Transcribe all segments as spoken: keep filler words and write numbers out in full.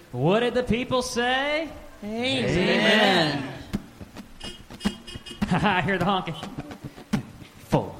What did the people say? Amen. I hear the honking. Full.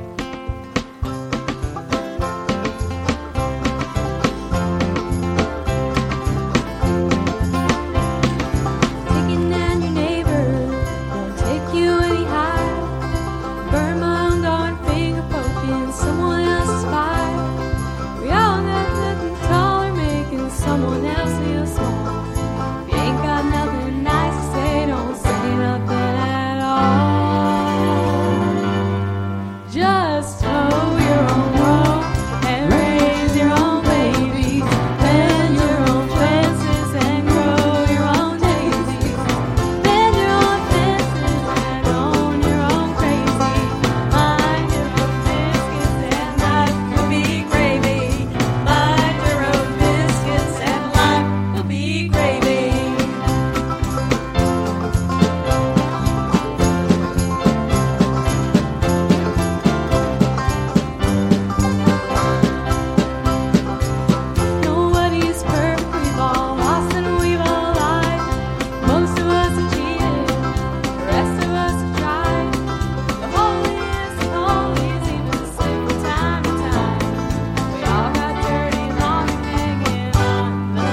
Taking down your neighbor won't take you any higher. Burn my own darn finger poking someone else's fire. We all got nothing taller, making someone else feel small. If you ain't got nothing nice to say, don't say nothing at all. Just hoe your own road and raise your own babies. Bend your own fences and grow your own daisies. Bend your own fences and own your own crazy. Mind your own biscuits and life will be gravy. Mind your own biscuits and life will be gravy. Nobody's perfect, we've all lost and we've all lied. Most of us have cheated, the rest of us have tried. The holiest of holies even slip from time to time. We all got dirty, long and hanging on the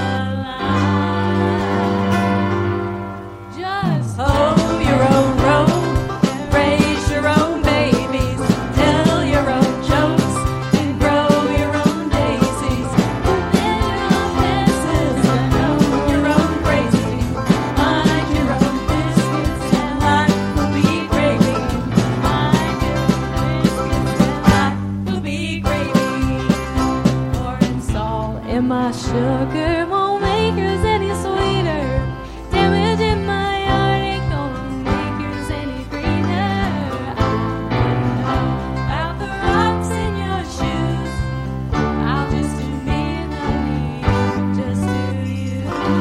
line. Just hoe your own road, raise your own babies, tell your own jokes, and grow your own daisies. Bend your own fences and own your own crazy. Mind your own biscuits and life will be gravy. Mind your own biscuits and life will be gravy. Pouring salt in my sugar won't make yours any sweeter. Damage in my yard ain't gonna make yours any greener. I wouldn't know about the rocks in your shoes. I'll just do me and honey, just do you.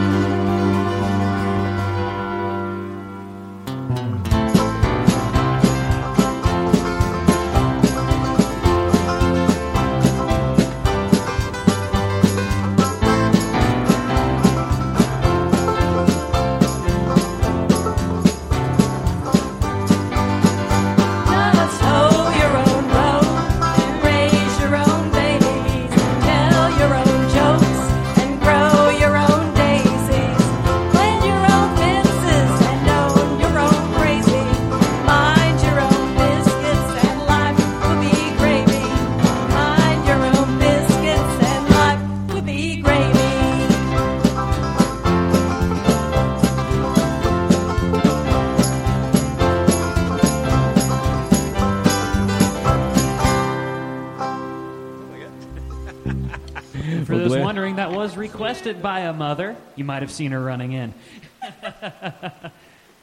Just hoe your own road and raise your own babies. Tell your own jokes and grow your own daisies. Blend your own fences and own your own crazy. Mind your own biscuits and life will be gravy. Mind your own biscuits and life will be gravy. For those wondering, that was requested by a mother. You might have seen her running in.